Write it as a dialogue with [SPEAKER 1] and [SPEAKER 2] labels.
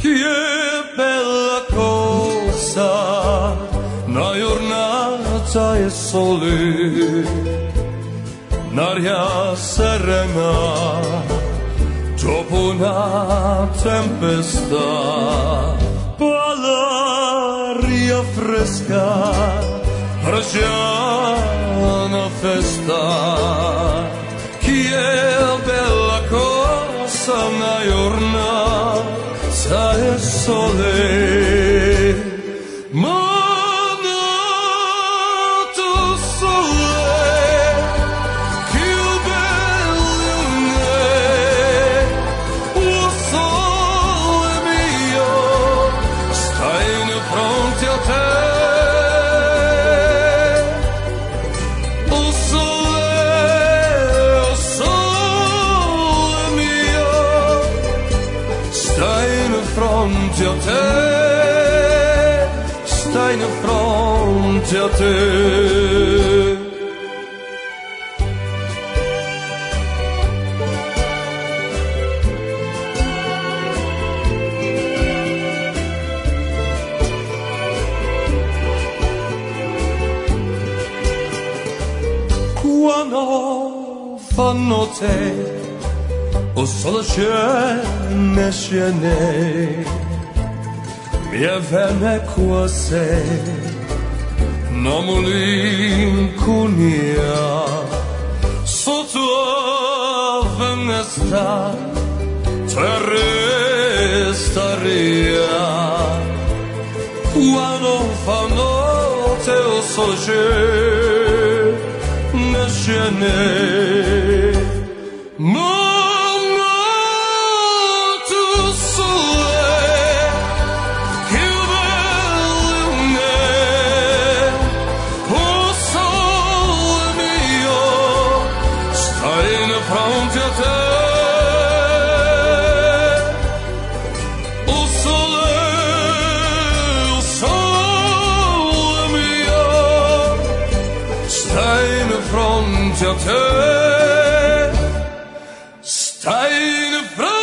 [SPEAKER 1] che bella cosa, una giornata e sole, un'aria serena, dopo una tempesta, l'aria fresca, una festa, che bella cosa, una giornata e sole, monato sole, che bello è, o sole mio, stai in fronte a te. Fronte a te, stai in fronte a te. Quando fa notte o solo scene, mia vene quasi non malinconia sotto la finestra terrestaria quando fa notte o solo scene fronte a te, o sole mio, stai in fronte a te, stai in fronte a te.